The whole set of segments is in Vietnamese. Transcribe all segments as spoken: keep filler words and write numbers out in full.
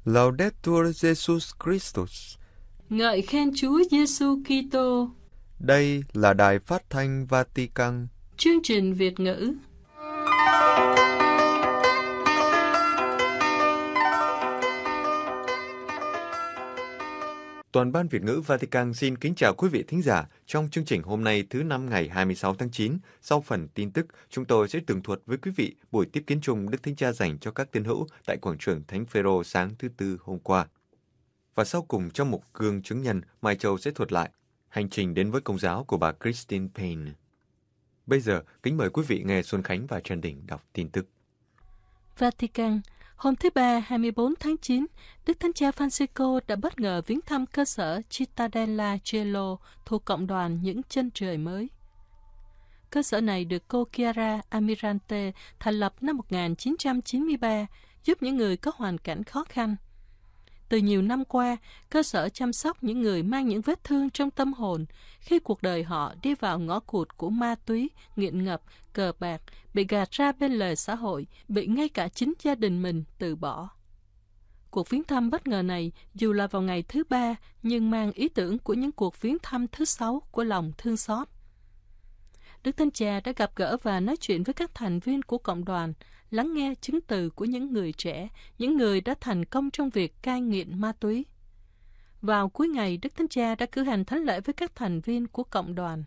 Laudetur Jesus Christus. Ngợi khen Chúa Giêsu Kitô. Đây là đài phát thanh Vatican. Chương trình Việt ngữ. Toàn ban Việt ngữ Vatican xin kính chào quý vị thính giả. Trong chương trình hôm nay thứ năm ngày hai mươi sáu tháng chín, sau phần tin tức, chúng tôi sẽ tường thuật với quý vị buổi tiếp kiến chung Đức Thánh Cha dành cho các tín hữu tại quảng trường Thánh Phêrô sáng thứ Tư hôm qua. Và sau cùng trong mục gương chứng nhân, Mai Châu sẽ thuật lại hành trình đến với Công giáo của bà Christine Payne. Bây giờ, kính mời quý vị nghe Xuân Khánh và Trần Đình đọc tin tức. Vatican. Hôm thứ Ba, hai mươi bốn tháng chín, Đức Thánh Cha Francisco đã bất ngờ viếng thăm cơ sở Cittadella Cielo thuộc Cộng đoàn Những Chân Trời Mới. Cơ sở này được cô Chiara Almirante thành lập năm một nghìn chín trăm chín mươi ba, giúp những người có hoàn cảnh khó khăn. Từ nhiều năm qua, cơ sở chăm sóc những người mang những vết thương trong tâm hồn khi cuộc đời họ đi vào ngõ cụt của ma túy, nghiện ngập, cờ bạc, bị gạt ra bên lề xã hội, bị ngay cả chính gia đình mình từ bỏ. Cuộc viếng thăm bất ngờ này dù là vào ngày thứ Ba nhưng mang ý tưởng của những cuộc viếng thăm thứ Sáu của lòng thương xót. Đức Thánh Cha đã gặp gỡ và nói chuyện với các thành viên của cộng đoàn, lắng nghe chứng từ của những người trẻ, những người đã thành công trong việc cai nghiện ma túy. Vào cuối ngày, Đức Thánh Cha đã cử hành thánh lễ với các thành viên của cộng đoàn.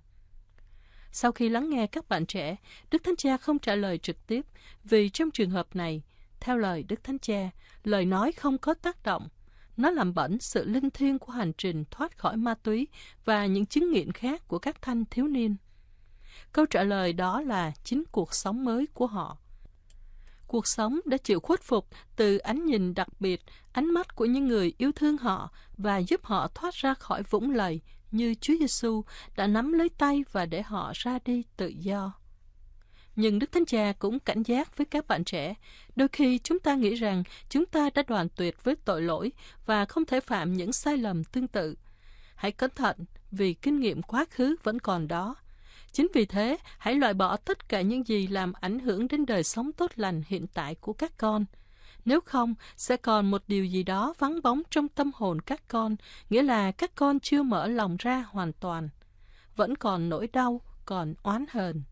Sau khi lắng nghe các bạn trẻ, Đức Thánh Cha không trả lời trực tiếp, vì trong trường hợp này, theo lời Đức Thánh Cha, lời nói không có tác động. Nó làm bẩn sự linh thiêng của hành trình thoát khỏi ma túy và những chứng nghiện khác của các thanh thiếu niên. Câu trả lời đó là chính cuộc sống mới của họ. Cuộc sống đã chịu khuất phục từ ánh nhìn đặc biệt, ánh mắt của những người yêu thương họ và giúp họ thoát ra khỏi vũng lầy như Chúa Giêsu đã nắm lấy tay và để họ ra đi tự do. Nhưng Đức Thánh Cha cũng cảnh giác với các bạn trẻ. Đôi khi chúng ta nghĩ rằng chúng ta đã đoạn tuyệt với tội lỗi và không thể phạm những sai lầm tương tự. Hãy cẩn thận vì kinh nghiệm quá khứ vẫn còn đó. Chính vì thế, hãy loại bỏ tất cả những gì làm ảnh hưởng đến đời sống tốt lành hiện tại của các con. Nếu không, sẽ còn một điều gì đó vắng bóng trong tâm hồn các con, nghĩa là các con chưa mở lòng ra hoàn toàn. Vẫn còn nỗi đau, còn oán hờn.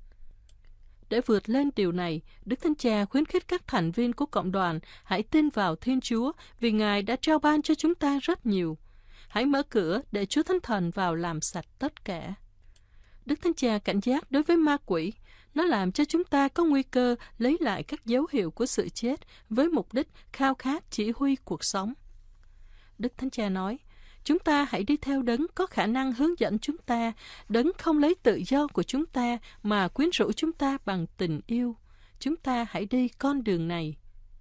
Để vượt lên điều này, Đức Thánh Cha khuyến khích các thành viên của cộng đoàn hãy tin vào Thiên Chúa vì Ngài đã trao ban cho chúng ta rất nhiều. Hãy mở cửa để Chúa Thánh Thần vào làm sạch tất cả. Đức Thánh Cha cảnh giác đối với ma quỷ. Nó làm cho chúng ta có nguy cơ lấy lại các dấu hiệu của sự chết với mục đích khao khát chỉ huy cuộc sống. Đức Thánh Cha nói, chúng ta hãy đi theo Đấng có khả năng hướng dẫn chúng ta, Đấng không lấy tự do của chúng ta mà quyến rũ chúng ta bằng tình yêu. Chúng ta hãy đi con đường này.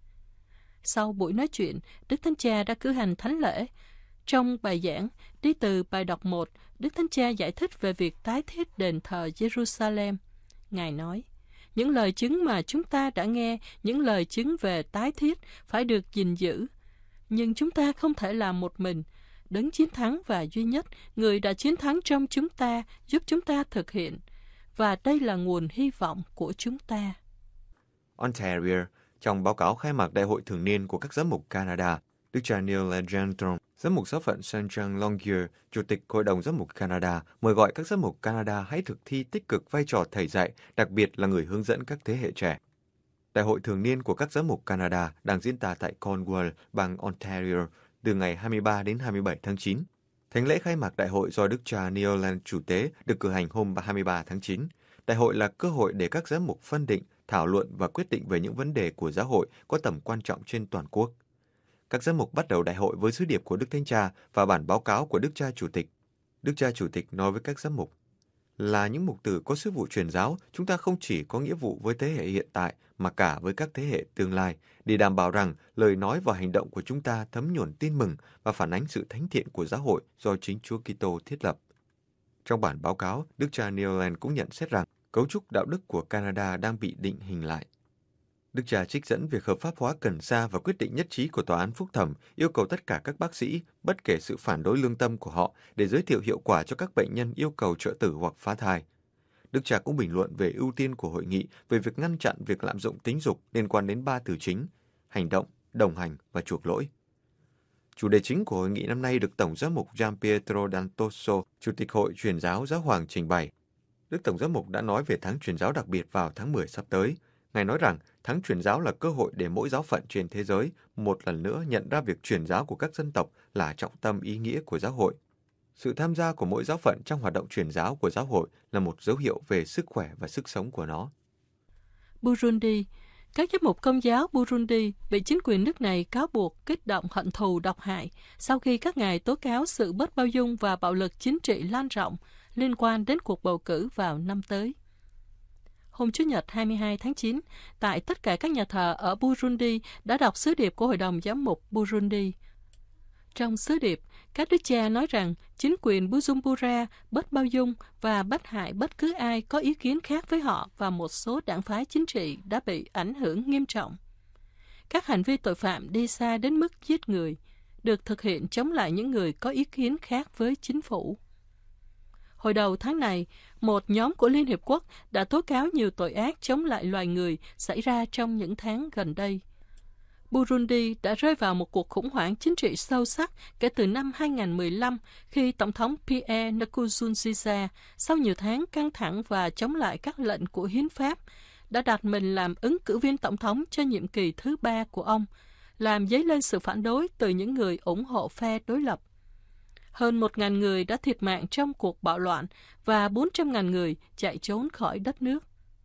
Sau buổi nói chuyện, Đức Thánh Cha đã cử hành thánh lễ. Trong bài giảng, đi từ bài đọc một, Đức Thánh Cha giải thích về việc tái thiết đền thờ Jerusalem. Ngài nói, những lời chứng mà chúng ta đã nghe, những lời chứng về tái thiết phải được gìn giữ. Nhưng chúng ta không thể làm một mình. Đấng chiến thắng và duy nhất, người đã chiến thắng trong chúng ta, giúp chúng ta thực hiện. Và đây là nguồn hy vọng của chúng ta. Ontario, trong báo cáo khai mạc Đại hội thường niên của các giám mục Canada, Đức cha Neil Legendre, giám mục giáo phận Saint Jean Longueuil, Chủ tịch Hội đồng Giám mục Canada, mời gọi các giám mục Canada hãy thực thi tích cực vai trò thầy dạy, đặc biệt là người hướng dẫn các thế hệ trẻ. Đại hội thường niên của các giám mục Canada đang diễn ra tại Cornwall, bang Ontario, từ ngày hai mươi ba đến hai mươi bảy tháng chín. Thánh lễ khai mạc đại hội do Đức cha Neil Land chủ tế được cử hành hôm hai mươi ba tháng chín. Đại hội là cơ hội để các giám mục phân định, thảo luận và quyết định về những vấn đề của giáo hội có tầm quan trọng trên toàn quốc. Các giám mục bắt đầu đại hội với sứ điệp của Đức Thánh Cha và bản báo cáo của Đức cha Chủ tịch. Đức cha Chủ tịch nói với các giám mục, là những mục tử có sứ vụ truyền giáo, chúng ta không chỉ có nghĩa vụ với thế hệ hiện tại mà cả với các thế hệ tương lai, để đảm bảo rằng lời nói và hành động của chúng ta thấm nhuần tin mừng và phản ánh sự thánh thiện của giáo hội do chính Chúa Kitô thiết lập. Trong bản báo cáo, Đức cha Neil Land cũng nhận xét rằng cấu trúc đạo đức của Canada đang bị định hình lại. Đức cha trích dẫn việc hợp pháp hóa cần sa và quyết định nhất trí của Tòa án Phúc thẩm yêu cầu tất cả các bác sĩ, bất kể sự phản đối lương tâm của họ, để giới thiệu hiệu quả cho các bệnh nhân yêu cầu trợ tử hoặc phá thai. Đức cha cũng bình luận về ưu tiên của hội nghị về việc ngăn chặn việc lạm dụng tính dục liên quan đến ba từ chính: hành động, đồng hành và chuộc lỗi. Chủ đề chính của hội nghị năm nay được Tổng giám mục Gian Pietro D'Antoso, Chủ tịch Hội Truyền giáo Giáo hoàng trình bày. Đức Tổng giám mục đã nói về tháng truyền giáo đặc biệt vào tháng mười sắp tới. Ngài nói rằng tháng truyền giáo là cơ hội để mỗi giáo phận trên thế giới một lần nữa nhận ra việc truyền giáo của các dân tộc là trọng tâm ý nghĩa của giáo hội. Sự tham gia của mỗi giáo phận trong hoạt động truyền giáo của giáo hội là một dấu hiệu về sức khỏe và sức sống của nó. Burundi. Các giám mục Công giáo Burundi bị chính quyền nước này cáo buộc kích động hận thù độc hại sau khi các ngài tố cáo sự bất bao dung và bạo lực chính trị lan rộng liên quan đến cuộc bầu cử vào năm tới. Hôm Chủ nhật hai mươi hai tháng chín, tại tất cả các nhà thờ ở Burundi đã đọc sứ điệp của Hội đồng Giám mục Burundi. Trong sứ điệp, các đức cha nói rằng chính quyền Bujumbura bất bao dung và bắt hại bất cứ ai có ý kiến khác với họ và một số đảng phái chính trị đã bị ảnh hưởng nghiêm trọng. Các hành vi tội phạm đi xa đến mức giết người được thực hiện chống lại những người có ý kiến khác với chính phủ. Hồi đầu tháng này, một nhóm của Liên Hiệp Quốc đã tố cáo nhiều tội ác chống lại loài người xảy ra trong những tháng gần đây. Burundi đã rơi vào một cuộc khủng hoảng chính trị sâu sắc kể từ năm hai không một lăm khi Tổng thống Pierre Nkurunziza, sau nhiều tháng căng thẳng và chống lại các lệnh của hiến pháp, đã đặt mình làm ứng cử viên tổng thống cho nhiệm kỳ thứ ba của ông, làm dấy lên sự phản đối từ những người ủng hộ phe đối lập. Hơn một nghìn người đã thiệt mạng trong cuộc bạo loạn và bốn trăm nghìn người chạy trốn khỏi đất nước.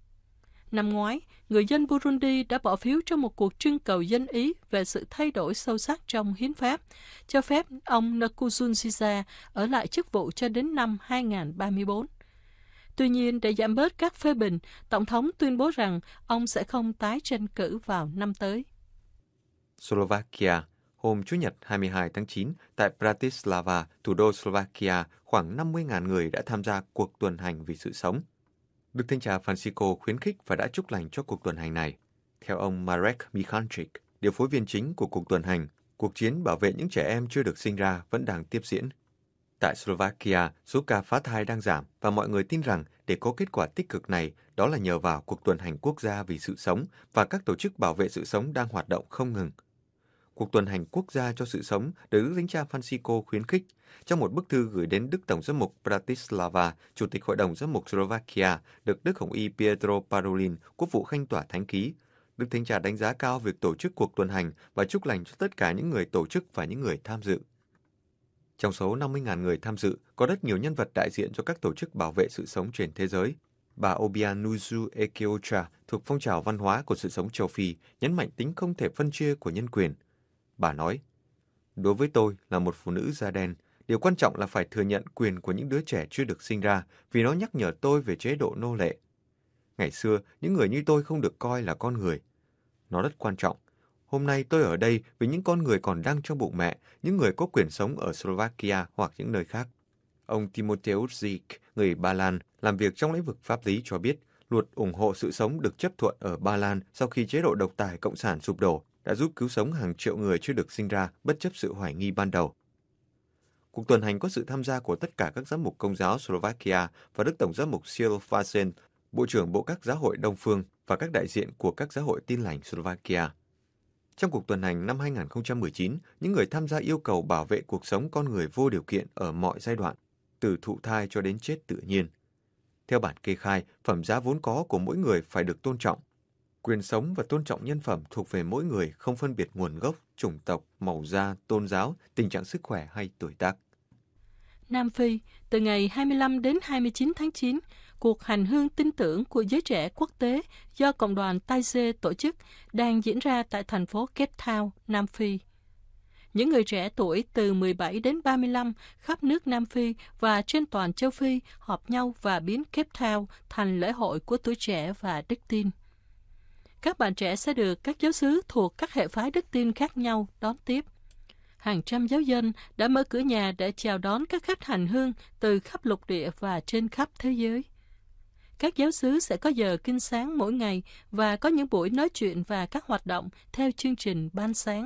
Năm ngoái, người dân Burundi đã bỏ phiếu trong một cuộc trưng cầu dân Ý về sự thay đổi sâu sắc trong hiến pháp, cho phép ông Nkurunziza ở lại chức vụ cho đến năm hai không ba tư. Tuy nhiên, để giảm bớt các phê bình, Tổng thống tuyên bố rằng ông sẽ không tái tranh cử vào năm tới. Slovakia. Hôm Chủ nhật hai mươi hai tháng chín, tại Bratislava, thủ đô Slovakia, khoảng năm mươi nghìn người đã tham gia cuộc tuần hành vì sự sống. Đức Thánh Cha Francisco khuyến khích và đã chúc lành cho cuộc tuần hành này. Theo ông Marek Michalczyk, điều phối viên chính của cuộc tuần hành, cuộc chiến bảo vệ những trẻ em chưa được sinh ra vẫn đang tiếp diễn. Tại Slovakia, số ca phá thai đang giảm và mọi người tin rằng để có kết quả tích cực này, đó là nhờ vào cuộc tuần hành quốc gia vì sự sống và các tổ chức bảo vệ sự sống đang hoạt động không ngừng. Cuộc tuần hành quốc gia cho sự sống được Đức Thánh Cha Francisco khuyến khích. Trong một bức thư gửi đến Đức Tổng giám mục Bratislava, Chủ tịch Hội đồng Giám mục Slovakia, được Đức Hồng y Pietro Parolin, quốc vụ khanh tòa thánh ký, Đức Thánh Cha đánh giá cao việc tổ chức cuộc tuần hành và chúc lành cho tất cả những người tổ chức và những người tham dự. Trong số năm mươi nghìn người tham dự, có rất nhiều nhân vật đại diện cho các tổ chức bảo vệ sự sống trên thế giới. Bà Obianuzu Ekeocha thuộc phong trào văn hóa của sự sống châu Phi nhấn mạnh tính không thể phân chia của nhân quyền. Bà nói, đối với tôi là một phụ nữ da đen, điều quan trọng là phải thừa nhận quyền của những đứa trẻ chưa được sinh ra vì nó nhắc nhở tôi về chế độ nô lệ. Ngày xưa, những người như tôi không được coi là con người. Nó rất quan trọng. Hôm nay tôi ở đây vì những con người còn đang trong bụng mẹ, những người có quyền sống ở Slovakia hoặc những nơi khác. Ông Timoteusz Zik, người Ba Lan, làm việc trong lĩnh vực pháp lý cho biết, luật ủng hộ sự sống được chấp thuận ở Ba Lan sau khi chế độ độc tài cộng sản sụp đổ, đã giúp cứu sống hàng triệu người chưa được sinh ra bất chấp sự hoài nghi ban đầu. Cuộc tuần hành có sự tham gia của tất cả các giám mục Công giáo Slovakia và Đức Tổng giám mục Silvasen, Bộ trưởng Bộ các giáo hội Đông phương và các đại diện của các giáo hội Tin lành Slovakia. Trong cuộc tuần hành năm hai không một chín, những người tham gia yêu cầu bảo vệ cuộc sống con người vô điều kiện ở mọi giai đoạn, từ thụ thai cho đến chết tự nhiên. Theo bản kê khai, phẩm giá vốn có của mỗi người phải được tôn trọng. Quyền sống và tôn trọng nhân phẩm thuộc về mỗi người, không phân biệt nguồn gốc, chủng tộc, màu da, tôn giáo, tình trạng sức khỏe hay tuổi tác. Nam Phi, từ ngày hai mươi lăm đến hai mươi chín tháng chín, cuộc hành hương tin tưởng của giới trẻ quốc tế do Cộng đoàn Taizé tổ chức đang diễn ra tại thành phố Cape Town, Nam Phi. Những người trẻ tuổi từ mười bảy đến ba mươi lăm khắp nước Nam Phi và trên toàn châu Phi họp nhau và biến Cape Town thành lễ hội của tuổi trẻ và đức tin. Các bạn trẻ sẽ được các giáo xứ thuộc các hệ phái đức tin khác nhau đón tiếp. Hàng trăm giáo dân đã mở cửa nhà để chào đón các khách hành hương từ khắp lục địa và trên khắp thế giới. Các giáo xứ sẽ có giờ kinh sáng mỗi ngày và có những buổi nói chuyện và các hoạt động theo chương trình ban sáng.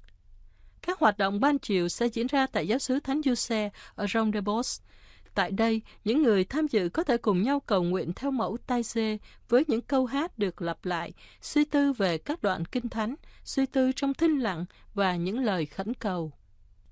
Các hoạt động ban chiều sẽ diễn ra tại giáo xứ Thánh Giuse ở Rondebosch. Tại đây, những người tham dự có thể cùng nhau cầu nguyện theo mẫu Taizé với những câu hát được lặp lại, suy tư về các đoạn kinh thánh, suy tư trong thinh lặng và những lời khẩn cầu.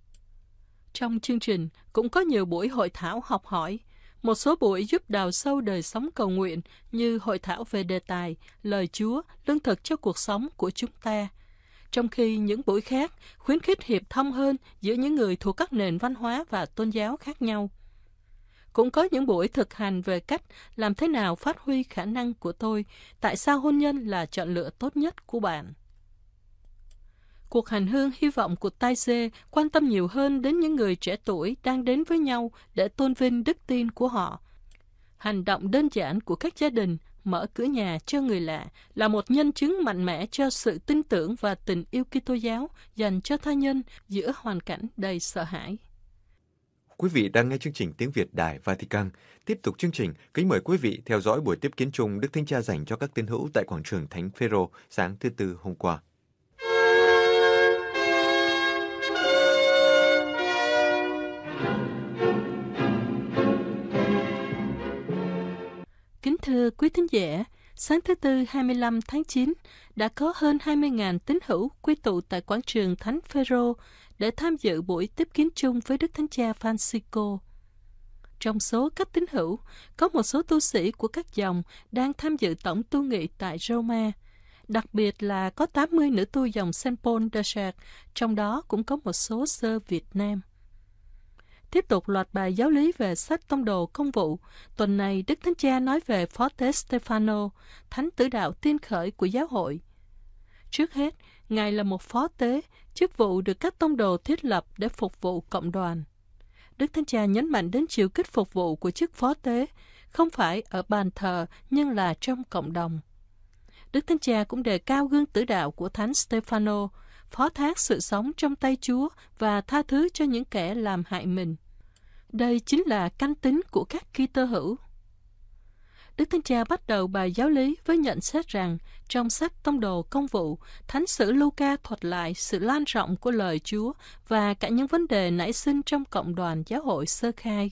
Trong chương trình cũng có nhiều buổi hội thảo học hỏi, một số buổi giúp đào sâu đời sống cầu nguyện như hội thảo về đề tài lời Chúa, lương thực cho cuộc sống của chúng ta. Trong khi những buổi khác khuyến khích hiệp thông hơn giữa những người thuộc các nền văn hóa và tôn giáo khác nhau. Cũng có những buổi thực hành về cách làm thế nào phát huy khả năng của tôi, tại sao hôn nhân là chọn lựa tốt nhất của bạn. Cuộc hành hương hy vọng của Taizé quan tâm nhiều hơn đến những người trẻ tuổi đang đến với nhau để tôn vinh đức tin của họ. Hành động đơn giản của các gia đình mở cửa nhà cho người lạ là một nhân chứng mạnh mẽ cho sự tin tưởng và tình yêu Kitô giáo dành cho tha nhân giữa hoàn cảnh đầy sợ hãi. Quý vị đang nghe chương trình Tiếng Việt Đài Vatican. Tiếp tục chương trình, kính mời quý vị theo dõi buổi tiếp kiến chung Đức Thánh Cha dành cho các tín hữu tại quảng trường Thánh Phêrô sáng thứ Tư hôm qua. Kính thưa quý thính giả, sáng thứ Tư hai mươi lăm tháng chín đã có hơn hai mươi nghìn tín hữu quy tụ tại quảng trường Thánh Phêrô để tham dự buổi tiếp kiến chung với Đức Thánh Cha Francisco. Trong số các tín hữu, có một số tu sĩ của các dòng đang tham dự tổng tu nghị tại Roma. Đặc biệt là có tám mươi nữ tu dòng Saint Paul de Chartres, trong đó cũng có một số sơ Việt Nam. Tiếp tục loạt bài giáo lý về sách tông đồ công vụ, tuần này Đức Thánh Cha nói về Phó tế Stefano, thánh tử đạo tiên khởi của giáo hội. Trước hết, Ngài là một phó tế, chức vụ được các tông đồ thiết lập để phục vụ cộng đoàn. Đức Thánh Cha nhấn mạnh đến chiều kích phục vụ của chức phó tế, không phải ở bàn thờ nhưng là trong cộng đồng. Đức Thánh Cha cũng đề cao gương tử đạo của thánh Stefano, phó thác sự sống trong tay Chúa và tha thứ cho những kẻ làm hại mình. Đây chính là căn tính của các Kitô hữu. Đức Thánh Cha bắt đầu bài giáo lý với nhận xét rằng trong sách Tông đồ Công vụ, Thánh sử Luca thuật lại sự lan rộng của lời Chúa và cả những vấn đề nảy sinh trong cộng đoàn giáo hội sơ khai.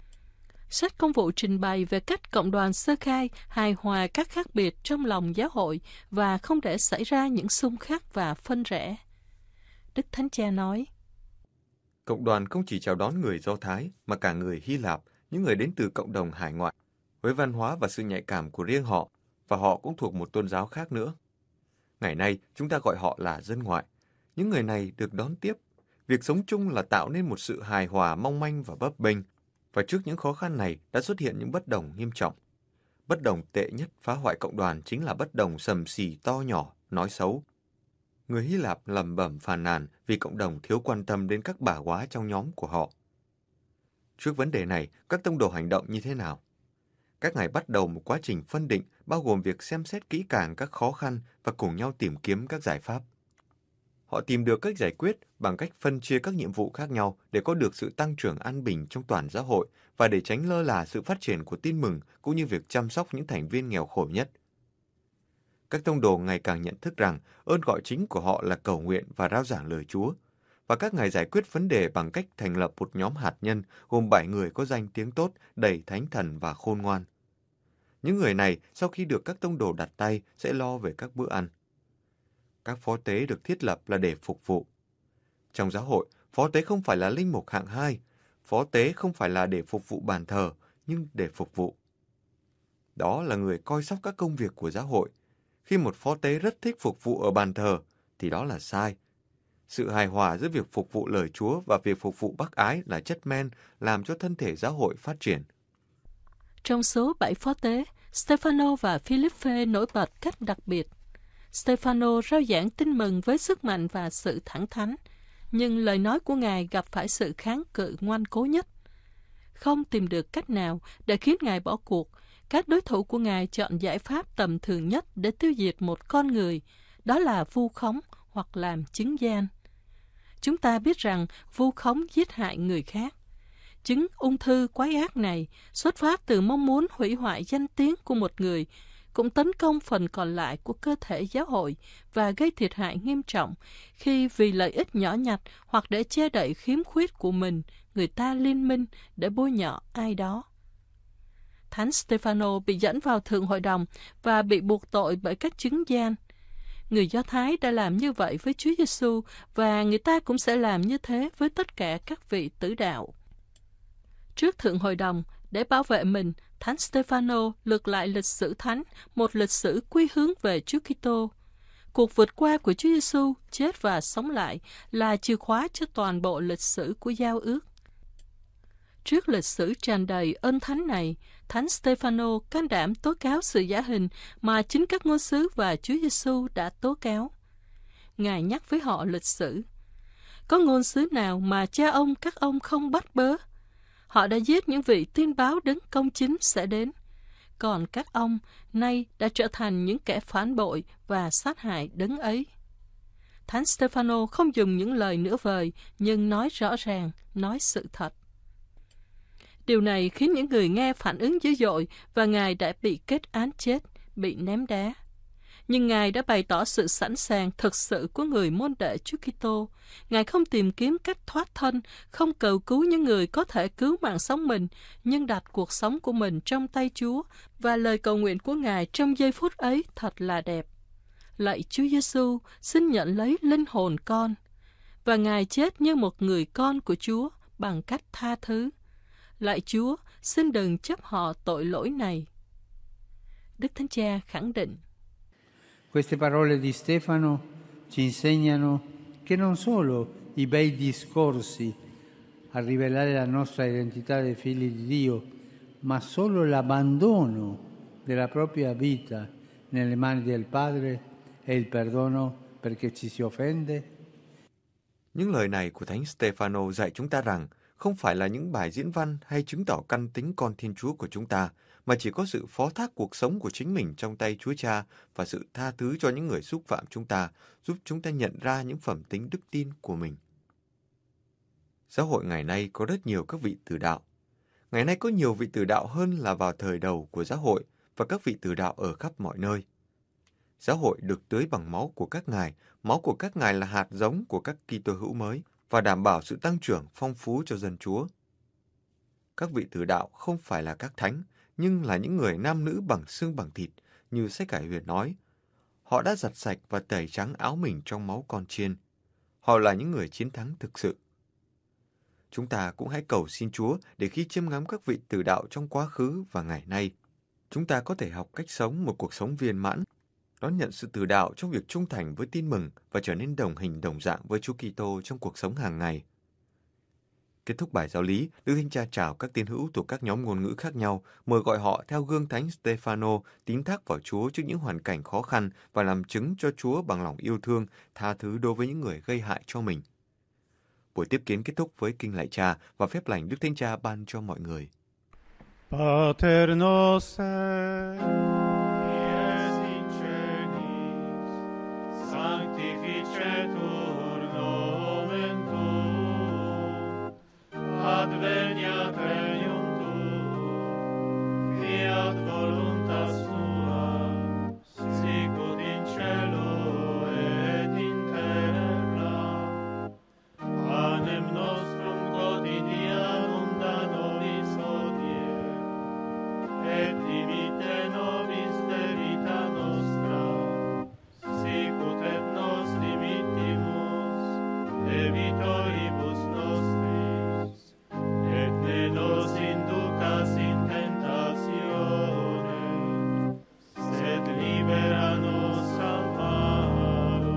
Sách Công vụ trình bày về cách cộng đoàn sơ khai hài hòa các khác biệt trong lòng giáo hội và không để xảy ra những xung khắc và phân rẽ. Đức Thánh Cha nói, Cộng đoàn không chỉ chào đón người Do Thái, mà cả người Hy Lạp, những người đến từ cộng đồng hải ngoại, với văn hóa và sự nhạy cảm của riêng họ, và họ cũng thuộc một tôn giáo khác nữa. Ngày nay, chúng ta gọi họ là dân ngoại. Những người này được đón tiếp. Việc sống chung là tạo nên một sự hài hòa mong manh và bấp bênh, và trước những khó khăn này đã xuất hiện những bất đồng nghiêm trọng. Bất đồng tệ nhất phá hoại cộng đoàn chính là bất đồng sầm xì to nhỏ, nói xấu. Người Hy Lạp lẩm bẩm phàn nàn vì cộng đồng thiếu quan tâm đến các bà quá trong nhóm của họ. Trước vấn đề này, các tông đồ hành động như thế nào? Các ngài bắt đầu một quá trình phân định bao gồm việc xem xét kỹ càng các khó khăn và cùng nhau tìm kiếm các giải pháp. Họ tìm được cách giải quyết bằng cách phân chia các nhiệm vụ khác nhau để có được sự tăng trưởng an bình trong toàn xã hội và để tránh lơ là sự phát triển của tin mừng cũng như việc chăm sóc những thành viên nghèo khổ nhất. Các tông đồ ngày càng nhận thức rằng ơn gọi chính của họ là cầu nguyện và rao giảng lời Chúa, và các ngài giải quyết vấn đề bằng cách thành lập một nhóm hạt nhân gồm bảy người có danh tiếng tốt, đầy thánh thần và khôn ngoan. Những người này sau khi được các tông đồ đặt tay sẽ lo về các bữa ăn. Các phó tế được thiết lập là để phục vụ. Trong giáo hội, phó tế không phải là linh mục hạng hai, phó tế không phải là để phục vụ bàn thờ, nhưng để phục vụ. Đó là người coi sóc các công việc của giáo hội. Khi một phó tế rất thích phục vụ ở bàn thờ, thì đó là sai. Sự hài hòa giữa việc phục vụ lời Chúa và việc phục vụ bác ái là chất men làm cho thân thể giáo hội phát triển. Trong số bảy phó tế, Stefano và Philippe nổi bật cách đặc biệt. Stefano rao giảng tin mừng với sức mạnh và sự thẳng thắn, nhưng lời nói của Ngài gặp phải sự kháng cự ngoan cố nhất. Không tìm được cách nào để khiến Ngài bỏ cuộc, các đối thủ của Ngài chọn giải pháp tầm thường nhất để tiêu diệt một con người, đó là vu khống hoặc làm chứng gian. Chúng ta biết rằng vu khống giết hại người khác. Chứng ung thư quái ác này xuất phát từ mong muốn hủy hoại danh tiếng của một người, cũng tấn công phần còn lại của cơ thể giáo hội và gây thiệt hại nghiêm trọng khi vì lợi ích nhỏ nhặt hoặc để che đậy khiếm khuyết của mình, người ta liên minh để bôi nhọ ai đó. Thánh Stefano bị dẫn vào Thượng Hội đồng và bị buộc tội bởi các chứng gian. Người Do Thái đã làm như vậy với Chúa Giêsu và người ta cũng sẽ làm như thế với tất cả các vị tử đạo. Trước Thượng Hội đồng, để bảo vệ mình, Thánh Stê-phano lược lại lịch sử thánh, một lịch sử quy hướng về Chúa Kitô. Cuộc vượt qua của Chúa Giêsu, chết và sống lại, là chìa khóa cho toàn bộ lịch sử của giao ước. Trước lịch sử tràn đầy ơn thánh này, Thánh Stê-phano can đảm tố cáo sự giả hình mà chính các ngôn sứ và Chúa Giêsu đã tố cáo. Ngài nhắc với họ lịch sử. Có ngôn sứ nào mà cha ông các ông không bắt bớ? Họ đã giết những vị tiên báo đấng công chính sẽ đến. Còn các ông nay đã trở thành những kẻ phản bội và sát hại đấng ấy. Thánh Stê-phano không dùng những lời nửa vời, nhưng nói rõ ràng, nói sự thật. Điều này khiến những người nghe phản ứng dữ dội và Ngài đã bị kết án chết, bị ném đá. Nhưng Ngài đã bày tỏ sự sẵn sàng thực sự của người môn đệ Chúa Kitô. Ngài không tìm kiếm cách thoát thân, không cầu cứu những người có thể cứu mạng sống mình, nhưng đặt cuộc sống của mình trong tay Chúa, và lời cầu nguyện của Ngài trong giây phút ấy thật là đẹp. Lạy Chúa Giêsu, xin nhận lấy linh hồn con. Và Ngài chết như một người con của Chúa bằng cách tha thứ. Lạy Chúa, xin đừng chấp họ tội lỗi này. Đức Thánh Cha khẳng định. Queste parole di Stefano ci insegnano che non solo i bei discorsi a rivelare la nostra identità dei figli di Dio, ma solo l'abbandono della propria vita nelle mani del Padre e il perdono perché ci si offende. Những lời này của Thánh Stefano dạy chúng ta rằng không phải là những bài diễn văn hay chứng tỏ căn tính con Thiên Chúa của chúng ta, mà chỉ có sự phó thác cuộc sống của chính mình trong tay Chúa Cha và sự tha thứ cho những người xúc phạm chúng ta, giúp chúng ta nhận ra những phẩm tính đức tin của mình. Giáo hội ngày nay có rất nhiều các vị tử đạo. Ngày nay có nhiều vị tử đạo hơn là vào thời đầu của giáo hội, và các vị tử đạo ở khắp mọi nơi. Giáo hội được tưới bằng máu của các ngài, máu của các ngài là hạt giống của các Kitô hữu mới và đảm bảo sự tăng trưởng phong phú cho dân Chúa. Các vị tử đạo không phải là các thánh, nhưng là những người nam nữ bằng xương bằng thịt, như sách Cải Huyền nói. Họ đã giặt sạch và tẩy trắng áo mình trong máu con chiên. Họ là những người chiến thắng thực sự. Chúng ta cũng hãy cầu xin Chúa để khi chiêm ngắm các vị tử đạo trong quá khứ và ngày nay, chúng ta có thể học cách sống một cuộc sống viên mãn, đón nhận sự tử đạo trong việc trung thành với tin mừng và trở nên đồng hình đồng dạng với Chúa Kitô trong cuộc sống hàng ngày. Kết thúc bài giáo lý, Đức Thánh Cha chào các tín hữu thuộc các nhóm ngôn ngữ khác nhau, mời gọi họ theo gương Thánh Stê-phano tín thác vào Chúa trước những hoàn cảnh khó khăn và làm chứng cho Chúa bằng lòng yêu thương, tha thứ đối với những người gây hại cho mình. Buổi tiếp kiến kết thúc với kinh lạy Cha và phép lành Đức Thánh Cha ban cho mọi người. Pater noster, qui es in celis, sanctificetur nomen tuum, adveniat regnum tuum, fiat voluntas tua, sicut in cielo et in terra. Panem nostrum quotidianum da nobis hodie, et dimitte nobis debita nostra, sicut et nos dimittimus debitoribus nostris, et ne nos inducas in tentatione, sed libera nos a malo.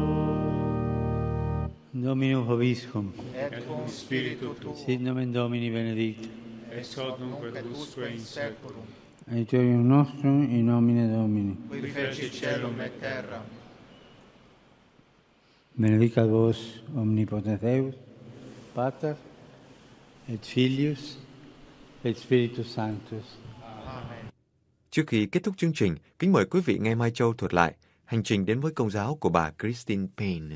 Dominum vobiscum. Et cum spiritu tuo, Sit nomen Domini benedictum. ex hoc nunc et usque in saeculum. Aiuterium nostrum in nomine Domini. Qui feci celum et terra. Benedicat vos omnipotens Deus, Pater et Filius et Spiritus Sanctus. Amen. Trước khi kết thúc chương trình, kính mời quý vị nghe Mai Châu thuật lại hành trình đến với Công giáo của bà Christine Payne.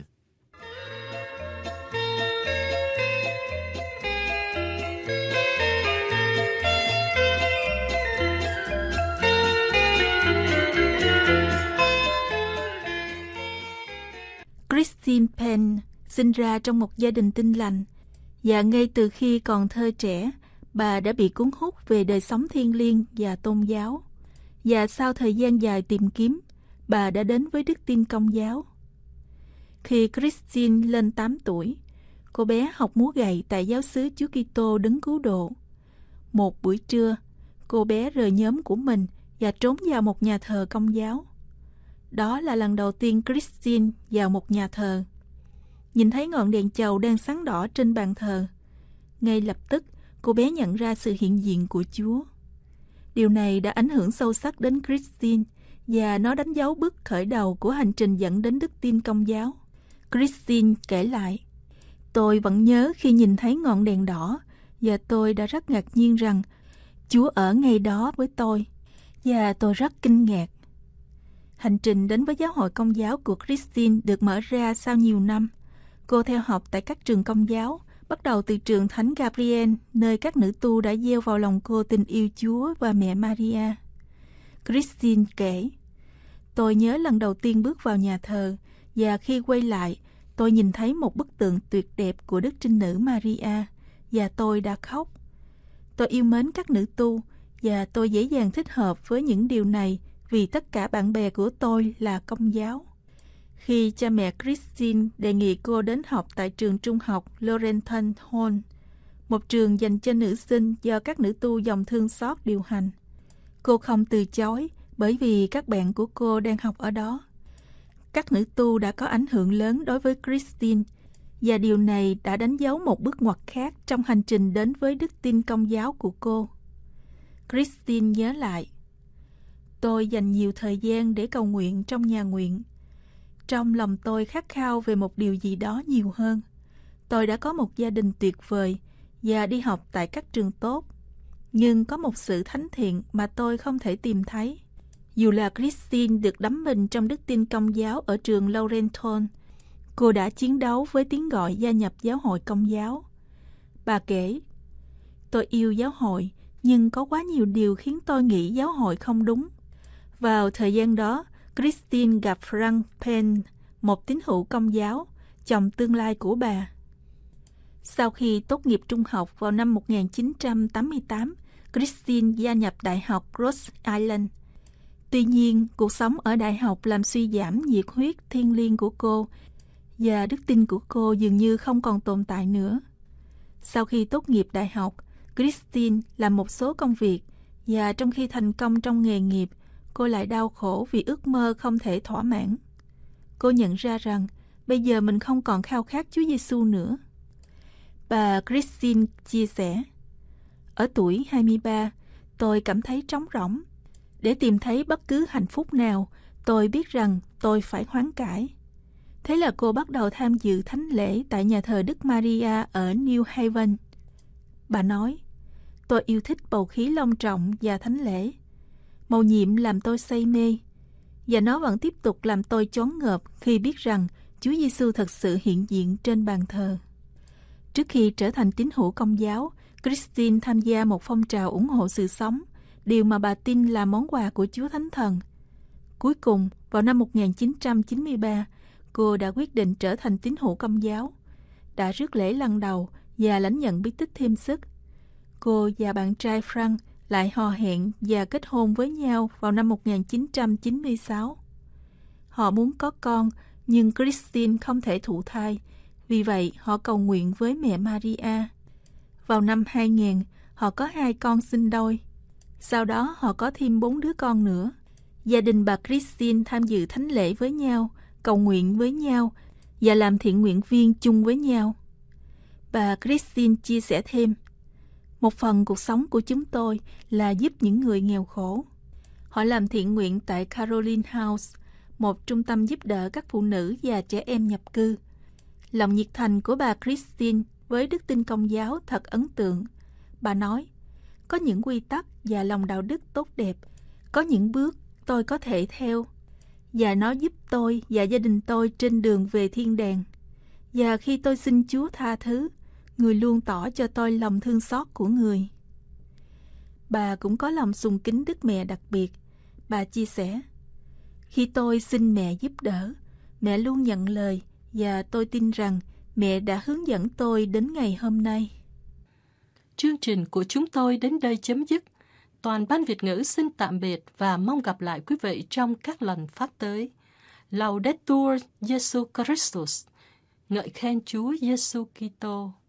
Christine Payne sinh ra trong một gia đình tin lành, và ngay từ khi còn thơ trẻ, bà đã bị cuốn hút về đời sống thiêng liêng và tôn giáo. Và sau thời gian dài tìm kiếm, bà đã đến với đức tin Công giáo. Khi Christine lên tám tuổi, cô bé học múa gậy tại giáo xứ Chúa Kitô Đấng Cứu Độ. Một buổi trưa, cô bé rời nhóm của mình và trốn vào một nhà thờ Công giáo. Đó là lần đầu tiên Christine vào một nhà thờ. Nhìn thấy ngọn đèn chầu đang sáng đỏ trên bàn thờ, ngay lập tức cô bé nhận ra sự hiện diện của Chúa. Điều này đã ảnh hưởng sâu sắc đến Christine và nó đánh dấu bước khởi đầu của hành trình dẫn đến đức tin Công giáo. Christine kể lại, tôi vẫn nhớ khi nhìn thấy ngọn đèn đỏ và tôi đã rất ngạc nhiên rằng Chúa ở ngay đó với tôi và tôi rất kinh ngạc. Hành trình đến với giáo hội Công giáo của Christine được mở ra sau nhiều năm. Cô theo học tại các trường Công giáo, bắt đầu từ trường Thánh Gabriel, nơi các nữ tu đã gieo vào lòng cô tình yêu Chúa và mẹ Maria. Christine kể, tôi nhớ lần đầu tiên bước vào nhà thờ và khi quay lại, tôi nhìn thấy một bức tượng tuyệt đẹp của Đức Trinh Nữ Maria và tôi đã khóc. Tôi yêu mến các nữ tu và tôi dễ dàng thích hợp với những điều này vì tất cả bạn bè của tôi là Công giáo. Khi cha mẹ Christine đề nghị cô đến học tại trường trung học Laurentine Hall, một trường dành cho nữ sinh do các nữ tu dòng thương xót điều hành, cô không từ chối bởi vì các bạn của cô đang học ở đó. Các nữ tu đã có ảnh hưởng lớn đối với Christine và điều này đã đánh dấu một bước ngoặt khác trong hành trình đến với đức tin Công giáo của cô. Christine nhớ lại, tôi dành nhiều thời gian để cầu nguyện trong nhà nguyện. Trong lòng tôi khát khao về một điều gì đó nhiều hơn. Tôi đã có một gia đình tuyệt vời và đi học tại các trường tốt. Nhưng có một sự thánh thiện mà tôi không thể tìm thấy. Dù là Christine được đắm mình trong đức tin Công giáo ở trường Laurenton, cô đã chiến đấu với tiếng gọi gia nhập giáo hội Công giáo. Bà kể, tôi yêu giáo hội, nhưng có quá nhiều điều khiến tôi nghĩ giáo hội không đúng. Vào thời gian đó, Christine gặp Frank Penn, một tín hữu Công giáo, chồng tương lai của bà. Sau khi tốt nghiệp trung học vào năm một nghìn chín trăm tám mươi tám, Christine gia nhập Đại học Rhode Island. Tuy nhiên, cuộc sống ở đại học làm suy giảm nhiệt huyết thiêng liêng của cô và đức tin của cô dường như không còn tồn tại nữa. Sau khi tốt nghiệp đại học, Christine làm một số công việc và trong khi thành công trong nghề nghiệp, cô lại đau khổ vì ước mơ không thể thỏa mãn. Cô nhận ra rằng bây giờ mình không còn khao khát Chúa Giêsu nữa. Bà Christine chia sẻ, ở tuổi hai mươi ba, tôi cảm thấy trống rỗng. Để tìm thấy bất cứ hạnh phúc nào, tôi biết rằng tôi phải hoán cải. Thế là cô bắt đầu tham dự thánh lễ tại nhà thờ Đức Maria ở New Haven. Bà nói, tôi yêu thích bầu khí long trọng và thánh lễ. Mầu nhiệm làm tôi say mê, và nó vẫn tiếp tục làm tôi choáng ngợp khi biết rằng Chúa Giêsu thật sự hiện diện trên bàn thờ. Trước khi trở thành tín hữu Công giáo, Christine tham gia một phong trào ủng hộ sự sống, điều mà bà tin là món quà của Chúa Thánh Thần. Cuối cùng, vào năm một nghìn chín trăm chín mươi ba, cô đã quyết định trở thành tín hữu Công giáo, đã rước lễ lần đầu và lãnh nhận bí tích thêm sức. Cô và bạn trai Frank lại hò hẹn và kết hôn với nhau vào năm một nghìn chín trăm chín mươi sáu. Họ muốn có con, nhưng Christine không thể thụ thai, vì vậy họ cầu nguyện với mẹ Maria. Vào năm hai nghìn, họ có hai con sinh đôi. Sau đó họ có thêm bốn đứa con nữa. Gia đình bà Christine tham dự thánh lễ với nhau, cầu nguyện với nhau và làm thiện nguyện viên chung với nhau. Bà Christine chia sẻ thêm, một phần cuộc sống của chúng tôi là giúp những người nghèo khổ. Họ làm thiện nguyện tại Caroline House, một trung tâm giúp đỡ các phụ nữ và trẻ em nhập cư. Lòng nhiệt thành của bà Christine với đức tin Công giáo thật ấn tượng. Bà nói, có những quy tắc và lòng đạo đức tốt đẹp, có những bước tôi có thể theo, và nó giúp tôi và gia đình tôi trên đường về thiên đàng. Và khi tôi xin Chúa tha thứ, Người luôn tỏ cho tôi lòng thương xót của Người. Bà cũng có lòng sùng kính Đức Mẹ đặc biệt. Bà chia sẻ, khi tôi xin mẹ giúp đỡ, mẹ luôn nhận lời và tôi tin rằng mẹ đã hướng dẫn tôi đến ngày hôm nay. Chương trình của chúng tôi đến đây chấm dứt. Toàn ban Việt ngữ xin tạm biệt và mong gặp lại quý vị trong các lần phát tới. Laudetur Jesus Christus, ngợi khen Chúa Giêsu Kitô.